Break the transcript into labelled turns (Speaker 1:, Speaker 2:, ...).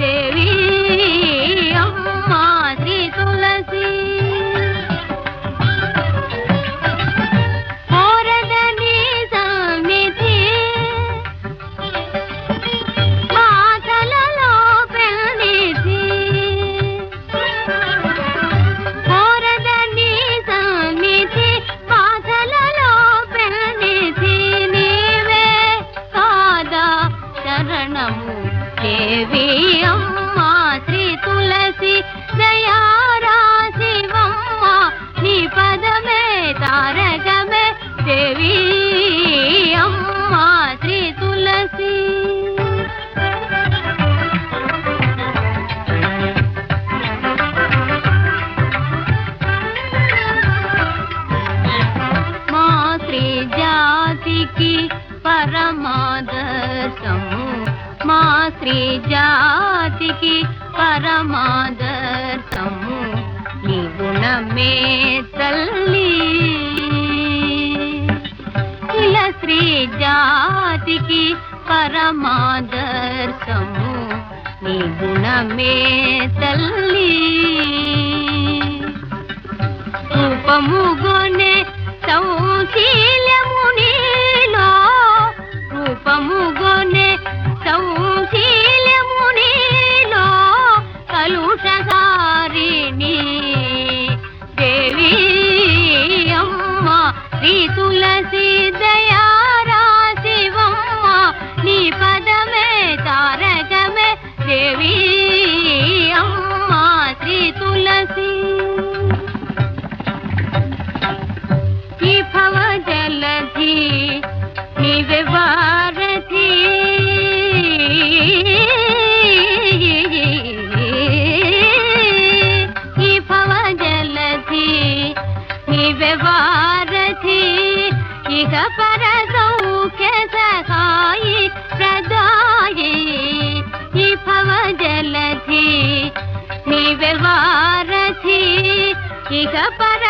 Speaker 1: దేవి అమ్మా శ్రీ తులసి కోరదని సన్నిధి మాటలలో పెన్నిధి కోరదని సన్నిధి మాటలలో పెన్నిధి నీవే కాదా శరణము దేవి అమ్మా శ్రీ తులసి దయారాశివమ్మ నీ పదమే తారకమే దేవి అమ్మా శ్రీ తులసి మా శ్రీ జాతికి పరమాదర్శము మా శ్రీ జాతికి పరమాదర్శము నీ గుణమే తల్లి ఇలా శ్రీ జాతికి పరమాదర్శము నీ గుణమే తల్లి రూపముగొనే సౌశీల్యము నీలో రూపముగొనే సౌశీల్యము నీలో కలుషహారిణి దేవి అమ్మ శ్రీ తులసి దయారాశివమ్మ నీ పదమే తారకమే దేవి అమ్మ శ్రీ తులసి ఈ భవ జలధి నీవే వారధి ఈ భవ జలధి నీవే వారధి ఇహ పర సౌఖ్య సహాయి ప్రదాయి ఈ భవ జలధి నీవే వారధి ఇహ పర